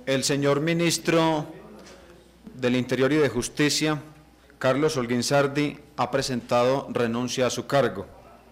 El señor ministro del Interior y de Justicia, Carlos Holguín Sardi, ha presentado renuncia a su cargo.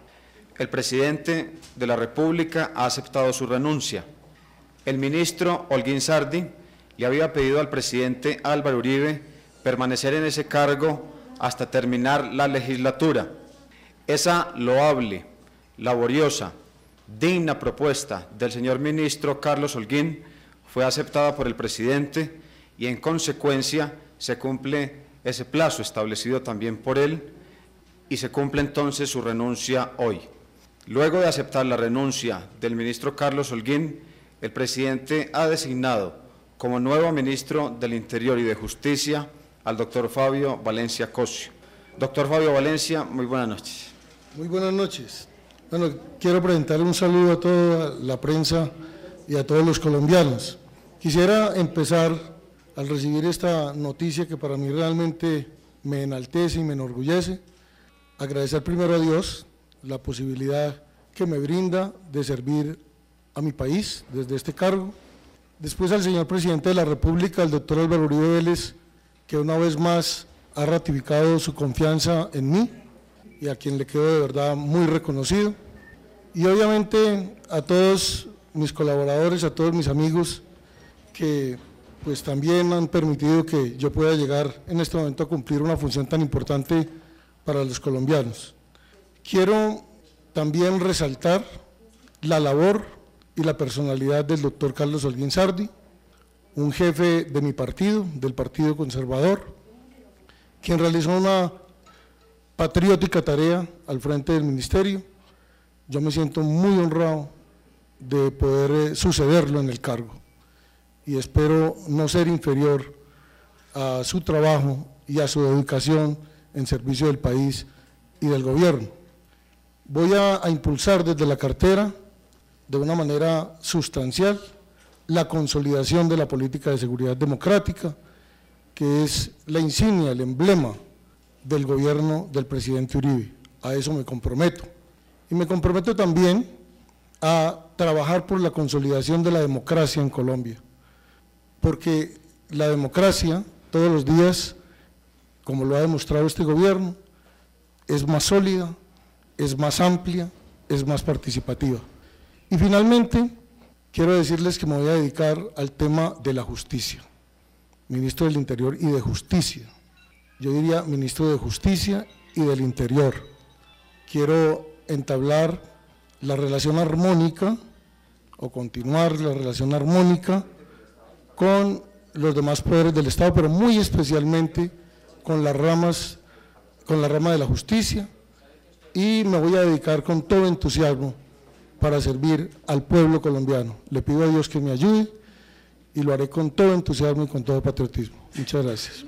El presidente de la República ha aceptado su renuncia. El ministro Holguín Sardi le había pedido al presidente Álvaro Uribe permanecer en ese cargo hasta terminar la legislatura. Esa loable, laboriosa, digna propuesta del señor ministro Carlos Holguín fue aceptada por el presidente y en consecuencia se cumple ese plazo establecido también por él y se cumple entonces su renuncia hoy. Luego de aceptar la renuncia del ministro Carlos Holguín, el presidente ha designado como nuevo ministro del Interior y de Justicia al doctor Fabio Valencia Cosio. Doctor Fabio Valencia, muy buenas noches. Muy buenas noches. Bueno, quiero presentarle un saludo a toda la prensa y a todos los colombianos. Quisiera empezar al recibir esta noticia que para mí realmente me enaltece y me enorgullece, agradecer primero a Dios la posibilidad que me brinda de servir a mi país desde este cargo, después al señor presidente de la República, el doctor Álvaro Uribe Vélez, que una vez más ha ratificado su confianza en mí y a quien le quedo de verdad muy reconocido, y obviamente a todos mis colaboradores, a todos mis amigos que pues también han permitido que yo pueda llegar en este momento a cumplir una función tan importante para los colombianos. Quiero también resaltar la labor y la personalidad del doctor Carlos Holguín Sardi, un jefe de mi partido, del Partido Conservador, quien realizó una patriótica tarea al frente del ministerio. Yo me siento muy honrado de poder sucederlo en el cargo y espero no ser inferior a su trabajo y a su dedicación en servicio del país y del gobierno. Voy a impulsar desde la cartera de una manera sustancial la consolidación de la política de seguridad democrática, que es la insignia, el emblema del gobierno del presidente Uribe. A eso me comprometo. Y me comprometo también a trabajar por la consolidación de la democracia en Colombia, porque la democracia todos los días, como lo ha demostrado este gobierno, es más sólida, es más amplia, es más participativa. Y finalmente, quiero decirles que me voy a dedicar al tema de la justicia, ministro del Interior y de Justicia. Yo diría ministro de Justicia y del Interior. Quiero entablar la relación armónica o continuar la relación armónica con los demás poderes del Estado, pero muy especialmente con la rama de la justicia, y me voy a dedicar con todo entusiasmo para servir al pueblo colombiano. Le pido a Dios que me ayude y lo haré con todo entusiasmo y con todo patriotismo. Muchas gracias.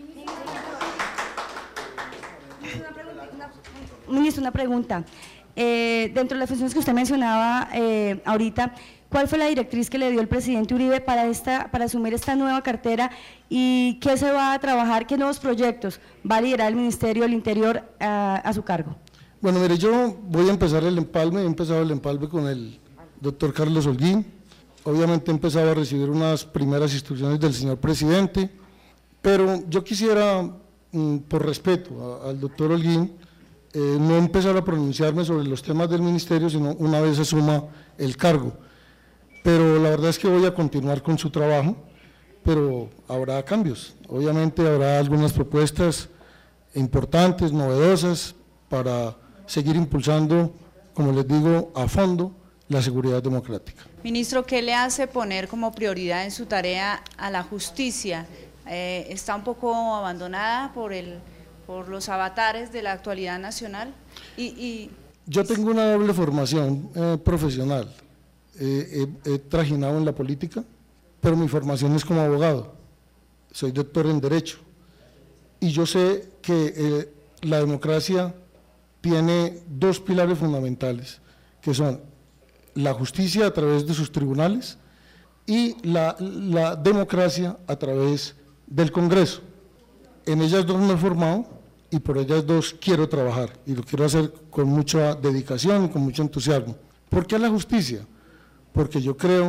Ministro, una pregunta. Dentro de las funciones que usted mencionaba ahorita, ¿cuál fue la directriz que le dio el presidente Uribe para asumir esta nueva cartera y qué se va a trabajar, qué nuevos proyectos va a liderar el Ministerio del Interior a su cargo? Bueno, mire, yo voy a empezar el empalme, he empezado el empalme con el doctor Carlos Holguín. Obviamente he empezado a recibir unas primeras instrucciones del señor presidente, pero yo quisiera, por respeto al doctor Holguín, no empezar a pronunciarme sobre los temas del ministerio, sino una vez asuma el cargo. Pero la verdad es que voy a continuar con su trabajo, pero habrá cambios. Obviamente habrá algunas propuestas importantes, novedosas, para seguir impulsando, como les digo, a fondo la seguridad democrática. Ministro, ¿qué le hace poner como prioridad en su tarea a la justicia? ¿Está un poco abandonada por los avatares de la actualidad nacional? Yo tengo una doble formación profesional. He trajinado en la política, pero mi formación es como abogado. Soy doctor en Derecho. Y yo sé que la democracia tiene dos pilares fundamentales, que son la justicia a través de sus tribunales y la democracia a través del Congreso. En ellas dos me he formado y por ellas dos quiero trabajar y lo quiero hacer con mucha dedicación y con mucho entusiasmo. ¿Por qué la justicia? Porque yo creo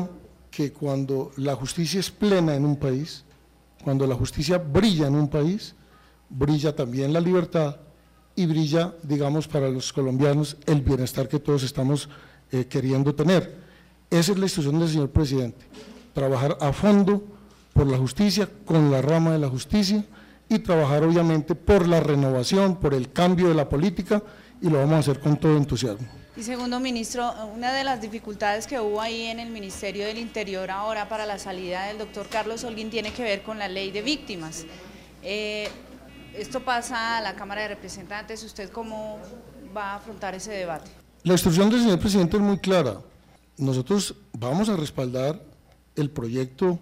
que cuando la justicia es plena en un país, cuando la justicia brilla en un país, brilla también la libertad y brilla, digamos, para los colombianos el bienestar que todos estamos queriendo tener. Esa es la instrucción del señor presidente, trabajar a fondo por la justicia, con la rama de la justicia y trabajar obviamente por la renovación, por el cambio de la política y lo vamos a hacer con todo entusiasmo. Y segundo ministro, una de las dificultades que hubo ahí en el Ministerio del Interior ahora para la salida del doctor Carlos Holguín tiene que ver con la ley de víctimas. Esto pasa a la Cámara de Representantes, ¿usted cómo va a afrontar ese debate? La instrucción del señor presidente es muy clara, nosotros vamos a respaldar el proyecto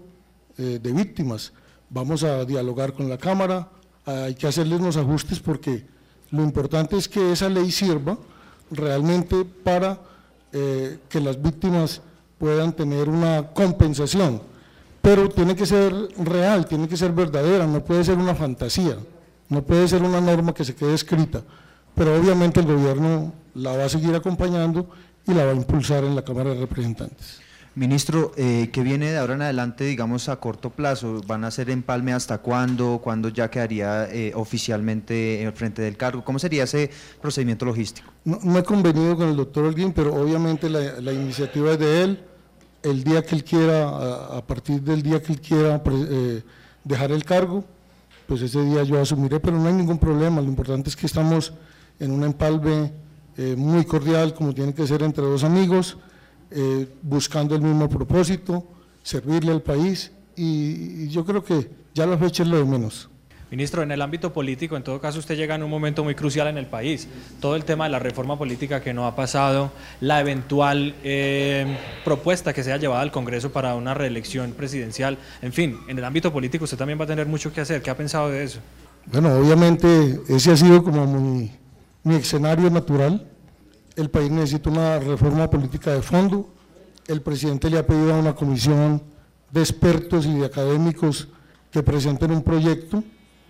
de víctimas, vamos a dialogar con la Cámara, hay que hacerles unos ajustes porque lo importante es que esa ley sirva realmente para que las víctimas puedan tener una compensación, pero tiene que ser real, tiene que ser verdadera, no puede ser una fantasía, no puede ser una norma que se quede escrita, pero obviamente el gobierno la va a seguir acompañando y la va a impulsar en la Cámara de Representantes. Ministro, ¿qué viene de ahora en adelante, digamos, a corto plazo? ¿Van a ser empalme hasta cuándo? ¿Cuándo ya quedaría oficialmente al frente del cargo? ¿Cómo sería ese procedimiento logístico? No he convenido con el doctor Holguín, pero obviamente la iniciativa es de él, el día que él quiera, a partir del día que él quiera dejar el cargo, pues ese día yo asumiré, pero no hay ningún problema, lo importante es que estamos en un empalme muy cordial, como tiene que ser entre dos amigos, buscando el mismo propósito, servirle al país y yo creo que ya la fecha es lo de menos. Ministro, en el ámbito político, en todo caso usted llega en un momento muy crucial en el país, todo el tema de la reforma política que no ha pasado, la eventual propuesta que sea llevada al Congreso para una reelección presidencial, en fin, en el ámbito político usted también va a tener mucho que hacer, ¿qué ha pensado de eso? Bueno, obviamente ese ha sido como mi escenario natural. El país necesita una reforma política de fondo, el presidente le ha pedido a una comisión de expertos y de académicos que presenten un proyecto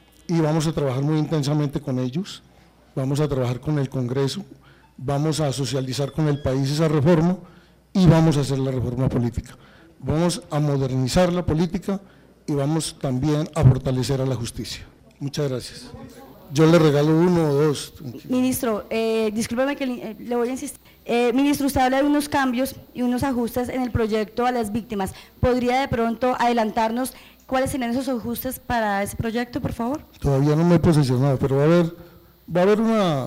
y vamos a trabajar muy intensamente con ellos, vamos a trabajar con el Congreso, vamos a socializar con el país esa reforma y vamos a hacer la reforma política. Vamos a modernizar la política y vamos también a fortalecer a la justicia. Muchas gracias. Yo le regalo uno o dos. Ministro, discúlpeme que le voy a insistir. Ministro, usted habla de unos cambios y unos ajustes en el proyecto a las víctimas. ¿Podría de pronto adelantarnos cuáles serían esos ajustes para ese proyecto, por favor? Todavía no me he posesionado, pero va a haber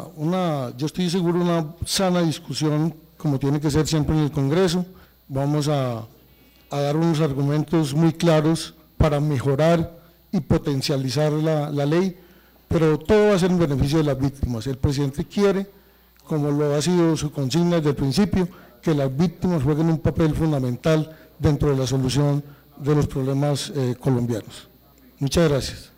yo estoy seguro, una sana discusión, como tiene que ser siempre en el Congreso. Vamos a dar unos argumentos muy claros para mejorar y potencializar la ley, pero todo va a ser en beneficio de las víctimas. El presidente quiere, como lo ha sido su consigna desde el principio, que las víctimas jueguen un papel fundamental dentro de la solución de los problemas colombianos. Muchas gracias.